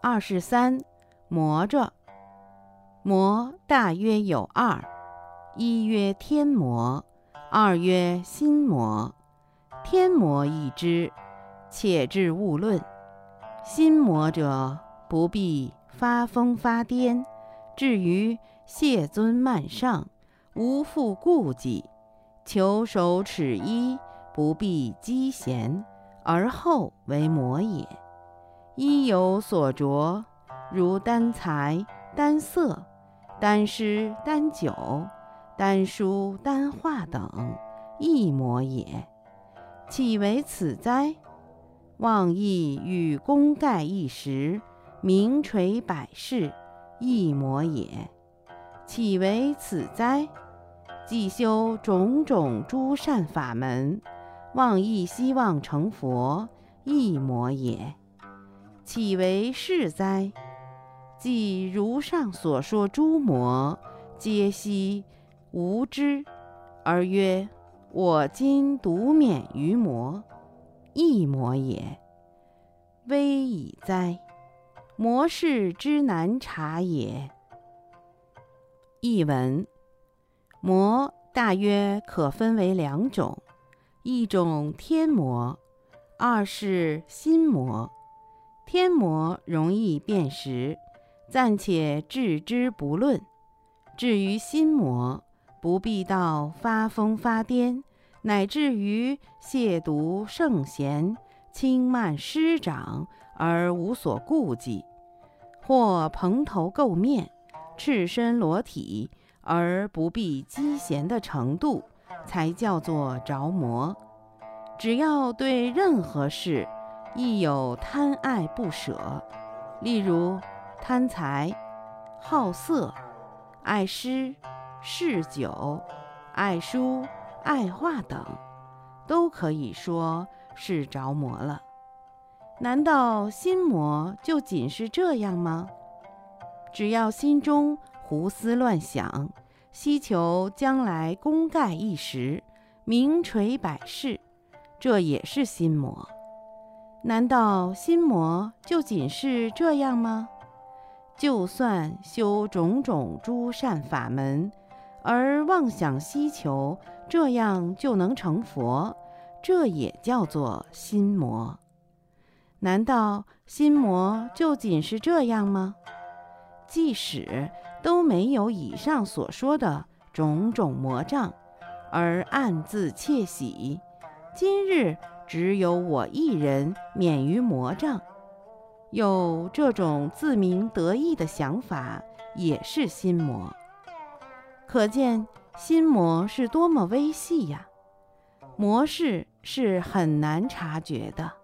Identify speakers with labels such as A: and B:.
A: 23魔着。魔大约有二：一曰天魔，二曰心魔。天魔易知，且至勿论。心魔者，不必发疯发癫，至于谢尊慢上，无复顾忌，求手尺衣，不必积闲，而后为魔也。衣有所着，如丹财、丹色、丹诗、丹酒、丹书、丹画等，亦魔也。岂为此哉？妄意与功盖一时，名垂百世，亦魔也。岂为此哉？既修种种诸善法门，妄意希望成佛，亦魔也。岂为是哉？即如上所说诸魔，皆悉无知，而曰我今独免于魔，亦魔也。危矣哉！魔事之难察也。译文：魔大约可分为两种，一种天魔，二是心魔。天魔容易辨识，暂且置之不论。至于心魔，不必到发疯发癫，乃至于亵渎圣贤、轻慢师长而无所顾忌，或蓬头垢面、赤身裸体而不必积闲的程度，才叫做着魔。只要对任何事亦有贪爱不舍，例如贪财、好色、爱诗、嗜酒、爱书、爱画等，都可以说是着魔了。难道心魔就仅是这样吗？只要心中胡思乱想，希求将来功盖一时，名垂百世，这也是心魔。难道心魔就仅是这样吗？就算修种种诸善法门，而妄想希求这样就能成佛，这也叫做心魔。难道心魔就仅是这样吗？即使都没有以上所说的种种魔障，而暗自窃喜，今日只有我一人免于魔障，有这种自鸣得意的想法，也是心魔。可见心魔是多么微细呀！魔事是很难察觉的。